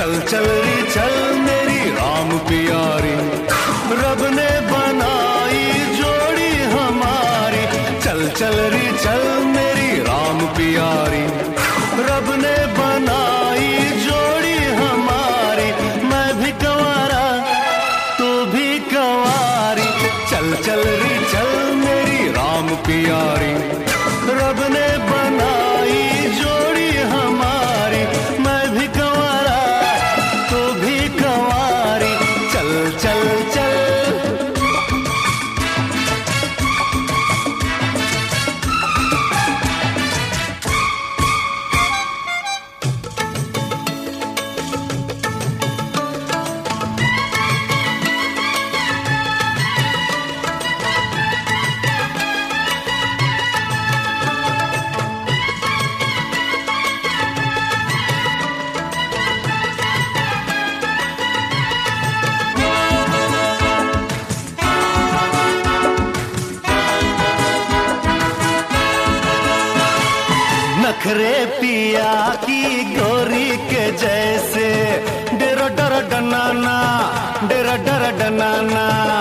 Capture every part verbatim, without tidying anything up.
चल चल री चल मेरी राम प्यारी, रब ने बनाई जोड़ी हमारी। चल चल री चल मेरी राम प्यारी, रब ने बनाई जोड़ी हमारी। मैं भी कंवारा तू भी कंवारी, चल चल री चल मेरी राम प्यारी, रब ने बनाई जोड़ी हमारी। मैं भी कंवारा तू भी कंवारी, चल चल चल। नखरे पिया की गोरी के जैसे, डेरा डरा डनाना डेरा डरा डनाना।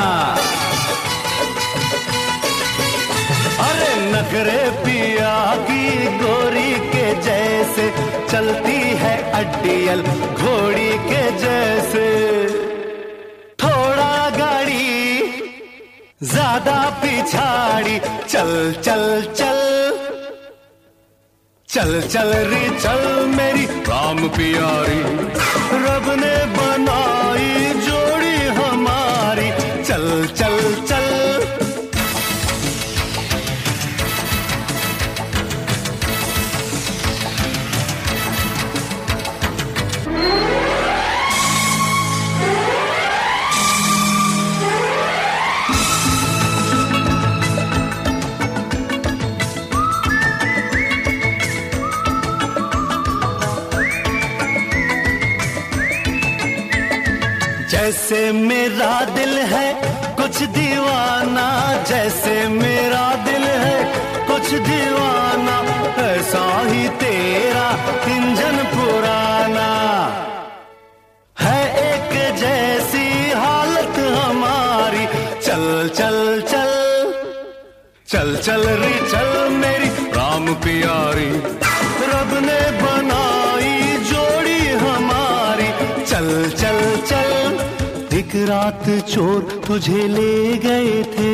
अरे नखरे पिया की गोरी के जैसे, चलती है अड्डियल घोड़ी के जैसे। थोड़ा गाड़ी ज्यादा पिछाड़ी, चल चल चल चल चल री चल मेरी राम प्यारी, रब ने बनाई जोड़ी हमारी। चल चल चल। जैसे मेरा दिल है कुछ दीवाना, जैसे मेरा दिल है कुछ दीवाना, ऐसा ही तेरा इंजन पुराना है। एक जैसी हालत हमारी, चल चल चल चल चल री चल मेरी राम प्यारी, रब ने बनाई जोड़ी हमारी। चल चल चल। एक रात चोर तुझे ले गए थे,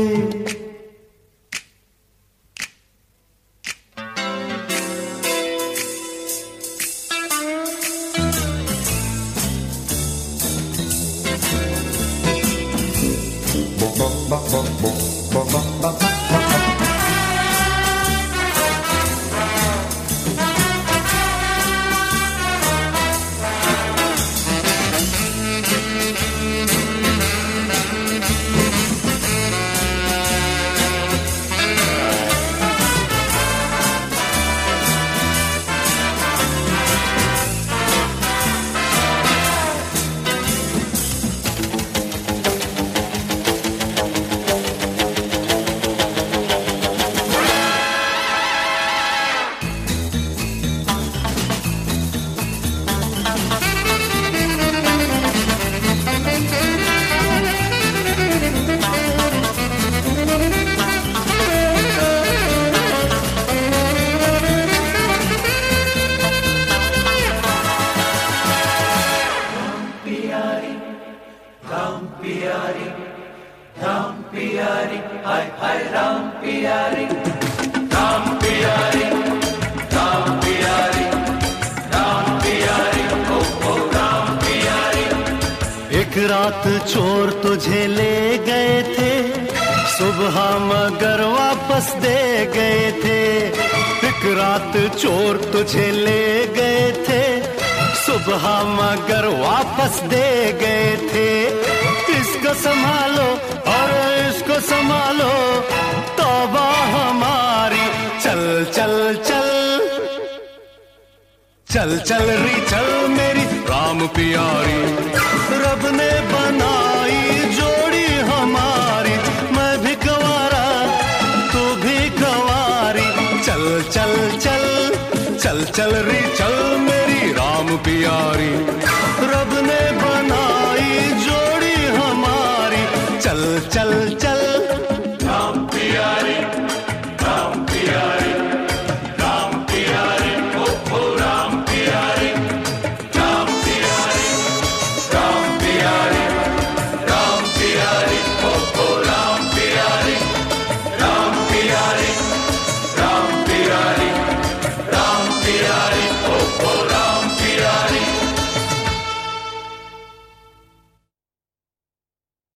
एक रात चोर तुझे ले गए थे, सुबह मगर वापस दे गए थे। एक रात चोर तुझे ले गए थे, सुबह मगर वापस दे गए थे। इसको संभालो और इसको संभालो, तौबा हमारी। चल चल चल चल चल री चल मेरी राम प्यारी, रब ने बनाई जोड़ी हमारी। मैं भी कंवारा तू भी कंवारी, चल चल चल चल चल री चल मेरी राम प्यारी। चल चल